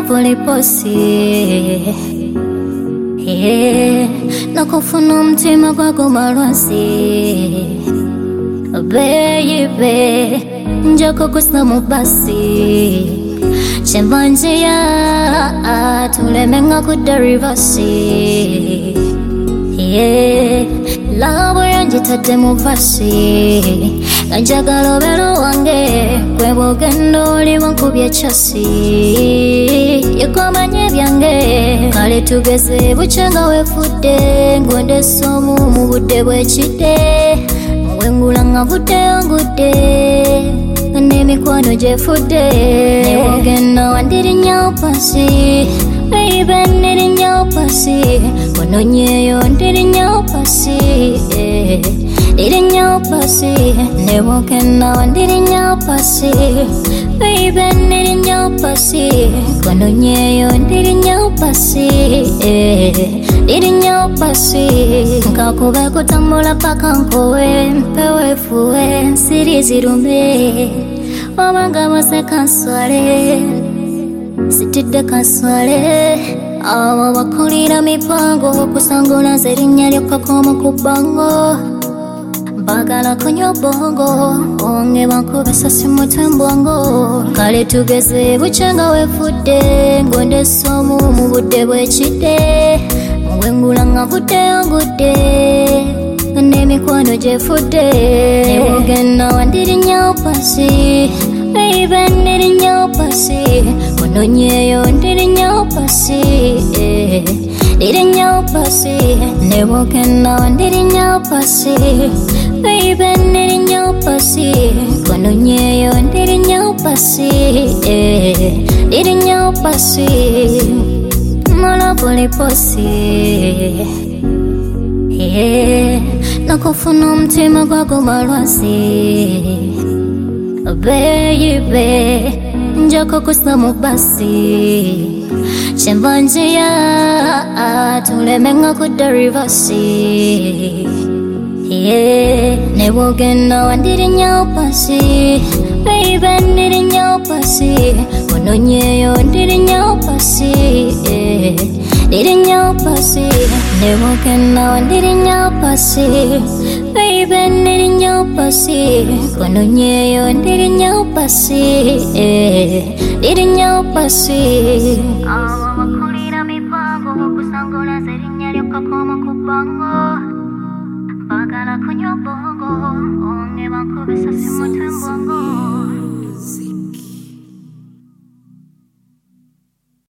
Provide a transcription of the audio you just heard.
poliposi nakufuna umutima gwako malwasi baby njoko kusilamu basi chemba njia tulemenga kudarivasi labo yanjitadde mu vasi kanjagala obeera wange kwebogendo oli wankubye chasi yekomanye byange kale tugeze buchenga wefudde ngondesa omu mu budde bwekidde muwengula nga vuddeyo ngudde n'emikwano gyefudde newogenda wandirinnyawo pasi baby ndirinnyawo pasi ononyeeyo ndirinnyawo pasi ndirinnyawo pasi newogenda wandirinnyawo pasi baby ndirinnyawo pasi ononyeeyo ndirinnyawo pasi ndirinnyawo pasi nkakube kutambula paka nkowe mpewefuwe nsiri zirume obanga bose kanswale sitidde kanswale abo bakulira mipango kusangula nze erinnya lyokakoma ku bbango bagala kunywa bongo onge bankubisa simutwe mbwango kale tugeze buchenga wefudde ngondesa omu mu budde bwekidde muwengula nga vuddeyo ngudde n'emikwano gyefudde newogenda wandirinnyawo pasi baby ndirinnyawo pasi ononyeeyo ndirinnyawo pasi ndirinnyawo pasi newogenda wandirinnyawo pasi baby ndirinnyawo pasi ononyeeyo ndirinnyawo pasi ndirinnyawo pasi mola poliposi nakufuna umutima gwako malwasi baby njoko kusilamu basi chemba njia tulemenga kudarivasi newogenda wandirinnyawo pasi baby ndirinnyawo pasi ononyeeyo ndirinnyawo pasi ndirinnyawo pasi newogenda wandirinnyawo pasi baby ndirinnyawo pasi ononyeeyo ndirinnyawo pasi ndirinnyawo pasi abo bakulira mipango kusangula nze erinnya lyokakoma ku bbango bagala kunywa bongo onge bankubisa simutwe mbwango